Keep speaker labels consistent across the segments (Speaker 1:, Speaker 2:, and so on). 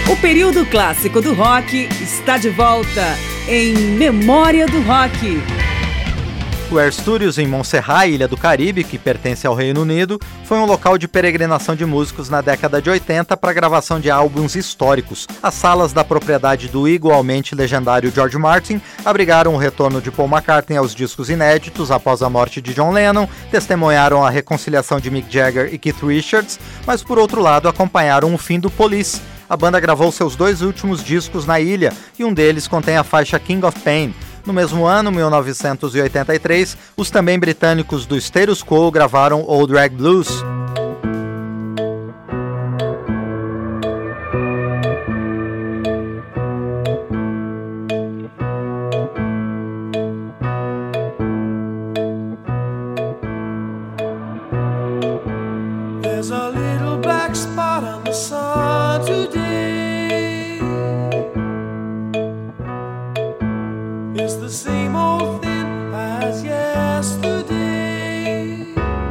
Speaker 1: O período clássico do rock está de volta em Memória do Rock.
Speaker 2: O Air Studios em Montserrat, Ilha do Caribe, que pertence ao Reino Unido, foi um local de peregrinação de músicos na década de 80 para gravação de álbuns históricos. As salas da propriedade do igualmente legendário George Martin abrigaram o retorno de Paul McCartney aos discos inéditos após a morte de John Lennon, testemunharam a reconciliação de Mick Jagger e Keith Richards, mas por outro lado acompanharam o fim do Police. A banda gravou seus 2 últimos discos na ilha e um deles contém a faixa King of Pain. No mesmo ano, 1983, os também britânicos do Status Quo gravaram Old Rag Blues.
Speaker 3: There's a little black spot on the sun today. It's the same old thing as yesterday.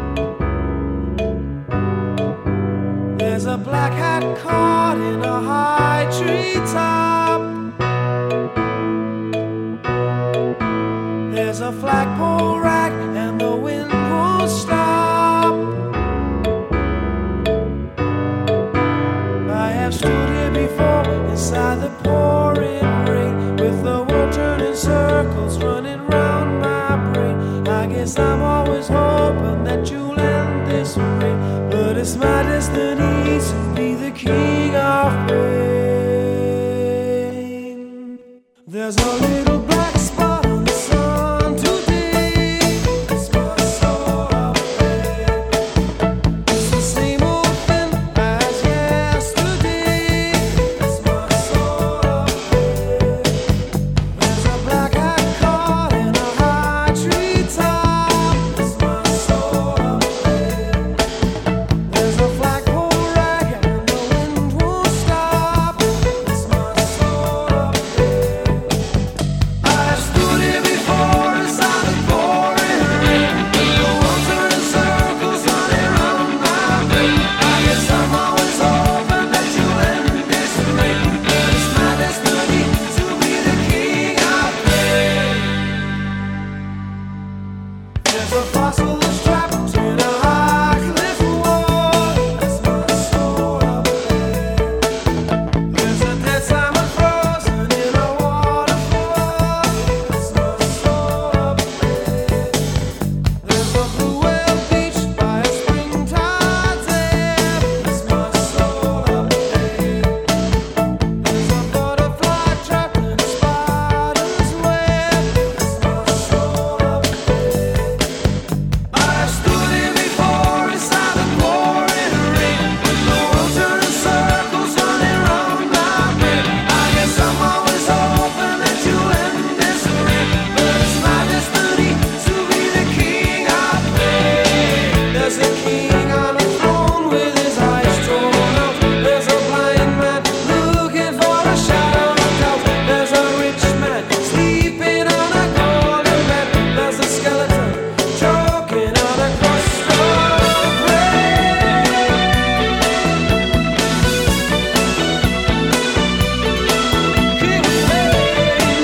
Speaker 3: There's a black hat caught in a high tree top. There's a flagpole rack and the wind won't stop. I have stood here before inside the pouring rain, with the world turning circles running round my brain. I guess I'm always hoping that you'll end this way, but it's my destiny to be the king of pain. There's a little black spot on the sun today. It's my soul of pain. It's the same old thing as yesterday. It's my soul of pain. There's a black hat caught in a high tree top. It's my soul of pain. There's a flagpole rag and the wind won't stop. It's my soul of pain. I stood here before inside the pouring rain, with the world turning circles running round my brain. I guess I'm always hoping that you'll end this way, but it's my destiny to be the king of pain. There's a fossil that's trapped in a high cliff wall. That's my soul of pain. There's a dead salmon frozen in a waterfall. That's my soul of pain. There's a blue whale beached by a springtide dam. That's my soul of pain. There's a butterfly trapped in a spider's web. That's my soul of pain. I stood here before inside the pouring rain, with the world turning circles running round my brain. I guess I'm always hoping that you'll end this way, but it's my destiny to be the king of pain. There's a king on a throne with his eyes torn out. There's a blind man looking for a shadow of doubt. There's a rich man sleeping on a golden bed. There's a skeleton choking on a crust of bread. King of pain.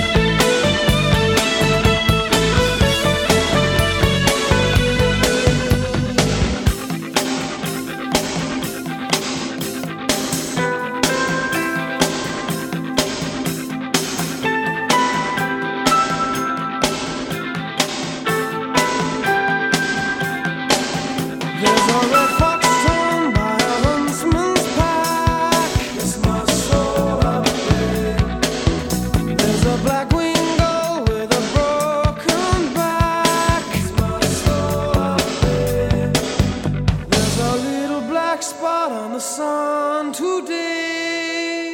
Speaker 3: There's a red fox torn by a huntsman's pack. It's my soul of pain. There's a black-winged gull with a broken back. It's my soul of pain. There's a little black spot on the sun today.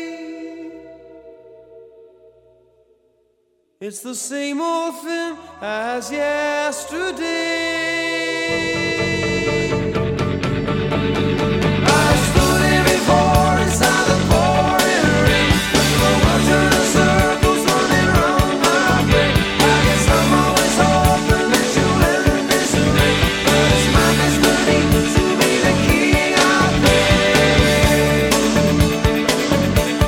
Speaker 3: It's the same old thing as yesterday. I stood here before inside the pouring rain, with the world turning circles running round my brain. I guess I'm always hoping that you'll end this way, but it's my destiny to be the king of pain.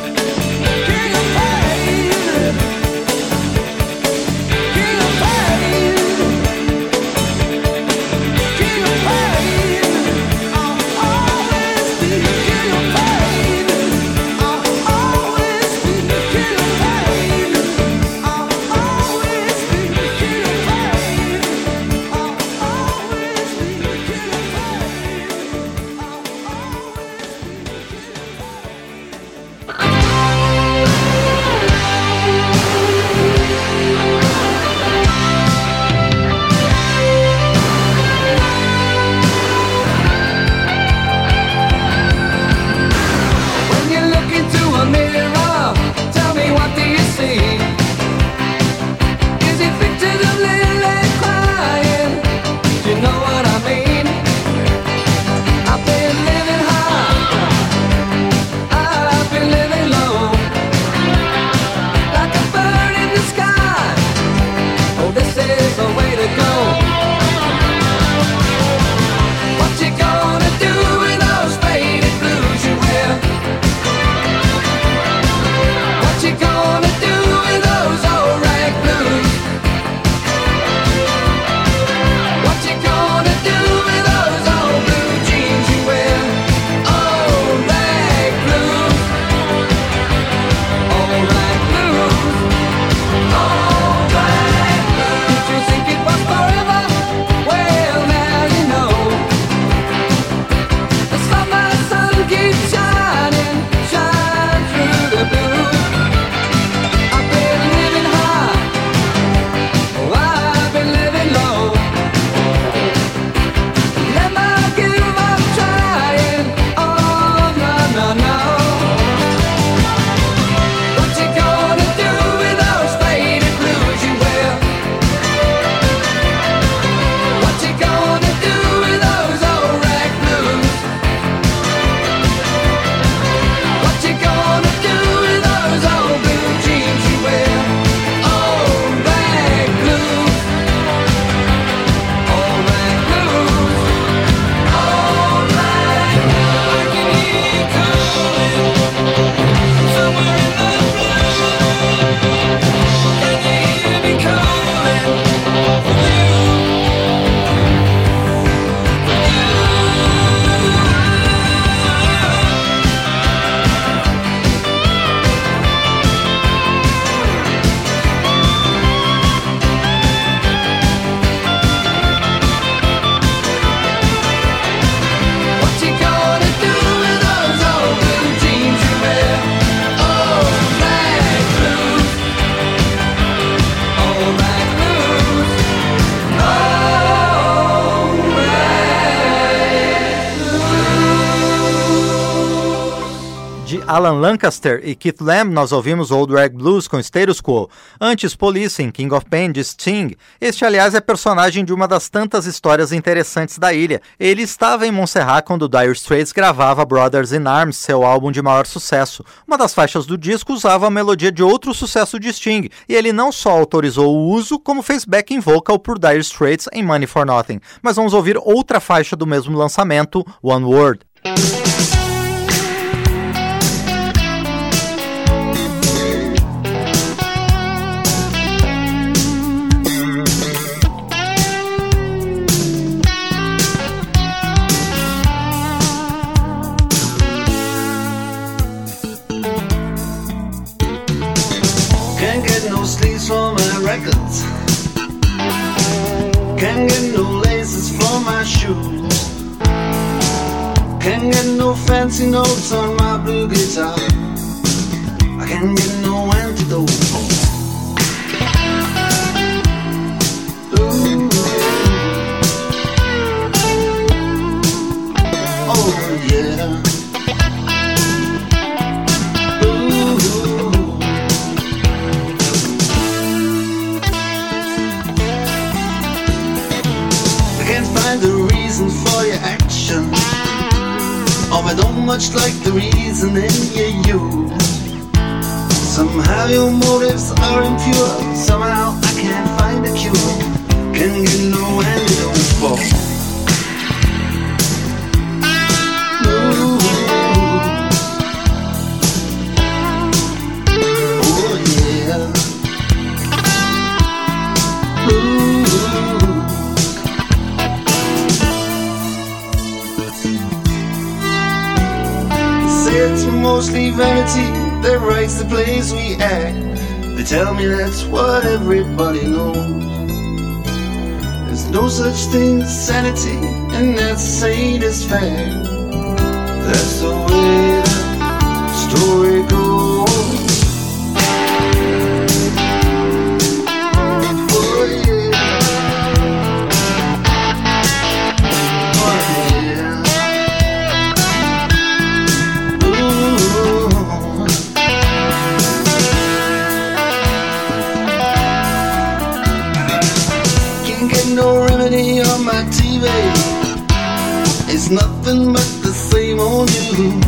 Speaker 2: Alan Lancaster e Keith Lamb, nós ouvimos Old Rag Blues com Status Quo. Antes, Policing, King of Pain, de Sting. Este, aliás, é personagem de uma das tantas histórias interessantes da ilha. Ele estava em Montserrat quando Dire Straits gravava Brothers in Arms, seu álbum de maior sucesso. Uma das faixas do disco usava a melodia de outro sucesso de Sting, e ele não só autorizou o uso, como fez backing vocal por Dire Straits em Money for Nothing. Mas vamos ouvir outra faixa do mesmo lançamento, One Word.
Speaker 3: For my records, can't get no laces for my shoes, can't get no fancy notes on my blue guitar, I can't get no antidote. Ooh. Oh yeah. For your action, oh, I don't much like the reasoning you use. Somehow your motives are impure, somehow I can't find a cure, can't get no antidote for. Ooh. Oh yeah. Ooh. it's mostly vanity that writes the plays we act. They tell me that's what everybody knows. There's no such thing as sanity, and that's sadist fact. That's the way the story goes. Oh yeah. Oh yeah. Ooh. Can't get no remedy on my TV. It's nothing but the same old news.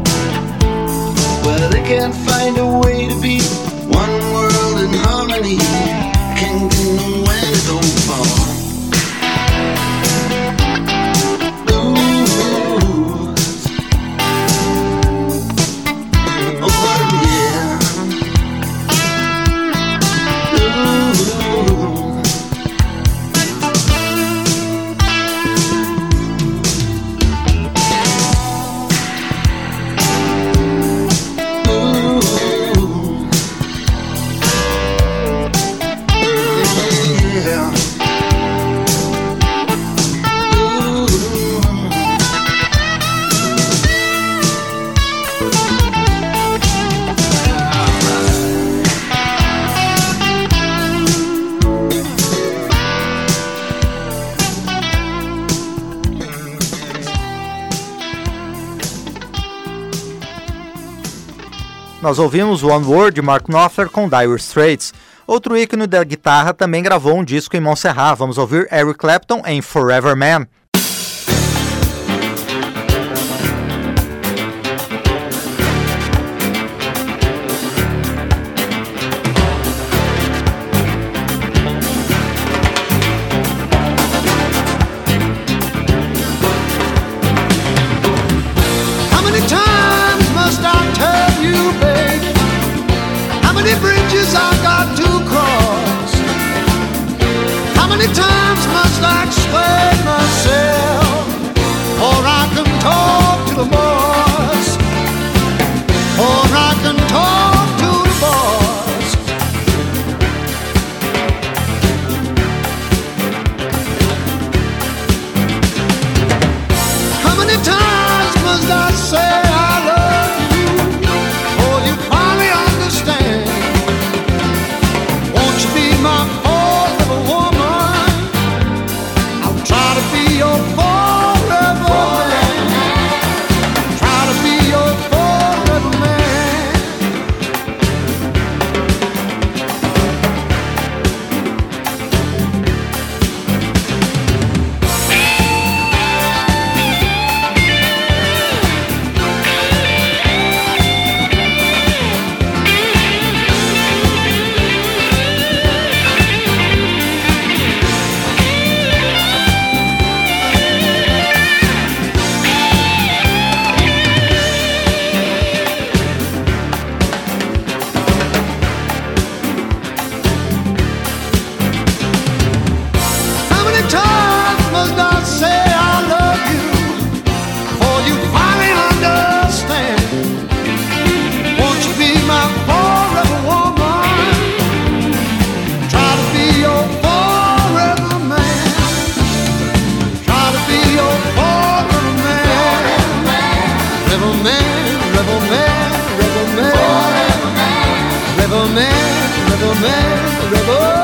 Speaker 3: Well, they can't find a way to be one world in harmony. Can't get no antidote for. Ooh. Oh yeah. Ooh.
Speaker 2: Nós ouvimos One Word de Mark Knopfler com Dire Straits. Outro ícone da guitarra também gravou um disco em Montserrat. Vamos ouvir Eric Clapton em Forever Man.
Speaker 3: How many times must I tell you, baby? How many bridges I've got to cross? How many times must I explain myself? Or I can talk to the boss. Or I can talk to the boss. How many times must I say I love you before you finally understand? Won't you be my forever woman? I'll try to be your forever man. Try to be your forever man. How many times must I say I love you before you finally understand? Won't you be my forever woman? Try to be your forever man. Try to be your forever man. Rebel man, rebel man, rebel man. Rebel man, rebel man, rebel man.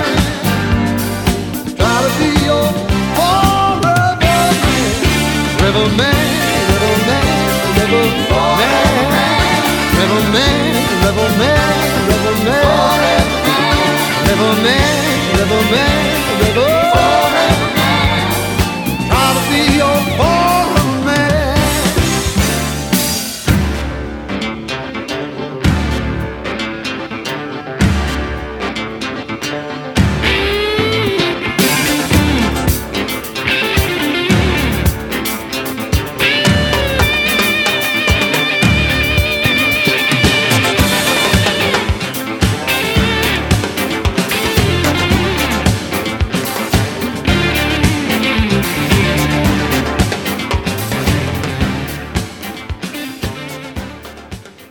Speaker 3: Try to be your forever man. Rebel man, rebel man, rebel man. Rebel man, rebel man, rebel man. Rebel man, rebel man, rebel man. Try to be your forever man.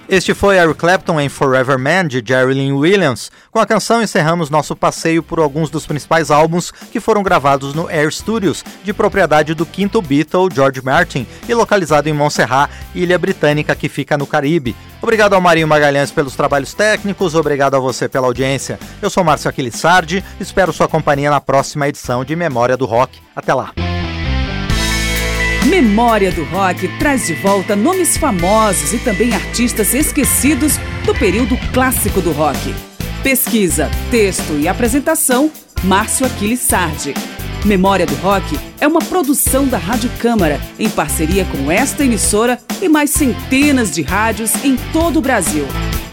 Speaker 2: Este foi Eric Clapton em Forever Man, de Jerry Lynn Williams. Com a canção encerramos nosso passeio por alguns dos principais álbuns que foram gravados no Air Studios, de propriedade do quinto Beatle, George Martin, e localizado em Montserrat, ilha britânica que fica no Caribe. Obrigado ao Marinho Magalhães pelos trabalhos técnicos, obrigado a você pela audiência. Eu sou Márcio Aquilissardi, espero sua companhia na próxima edição de Memória do Rock. Até lá!
Speaker 1: Memória do Rock traz de volta nomes famosos e também artistas esquecidos do período clássico do rock. Pesquisa, texto e apresentação, Márcio Aquilissardi. Memória do Rock é uma produção da Rádio Câmara, em parceria com esta emissora e mais centenas de rádios em todo o Brasil.